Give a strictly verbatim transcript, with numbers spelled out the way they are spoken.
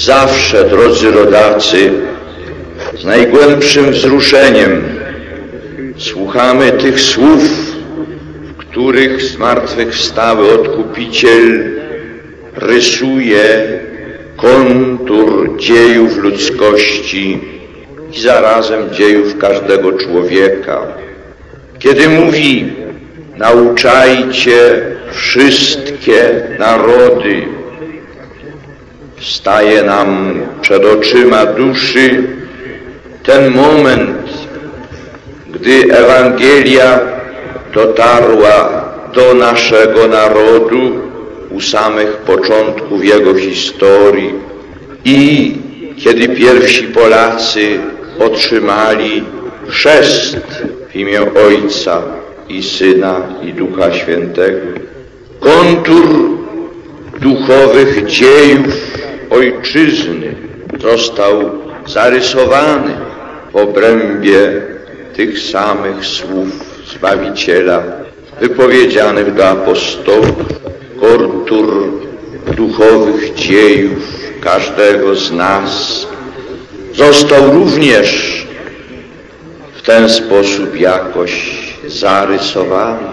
Zawsze, drodzy rodacy, z najgłębszym wzruszeniem słuchamy tych słów, w których zmartwychwstały Odkupiciel rysuje kontur dziejów ludzkości i zarazem dziejów każdego człowieka. Kiedy mówi: nauczajcie wszystkie narody, staje nam przed oczyma duszy ten moment, gdy Ewangelia dotarła do naszego narodu u samych początków jego historii i kiedy pierwsi Polacy otrzymali chrzest w imię Ojca i Syna i Ducha Świętego. Kontur duchowych dziejów Ojczyzny został zarysowany w obrębie tych samych słów Zbawiciela wypowiedzianych do apostołów. Kontur duchowych dziejów każdego z nas został również w ten sposób jakoś zarysowany.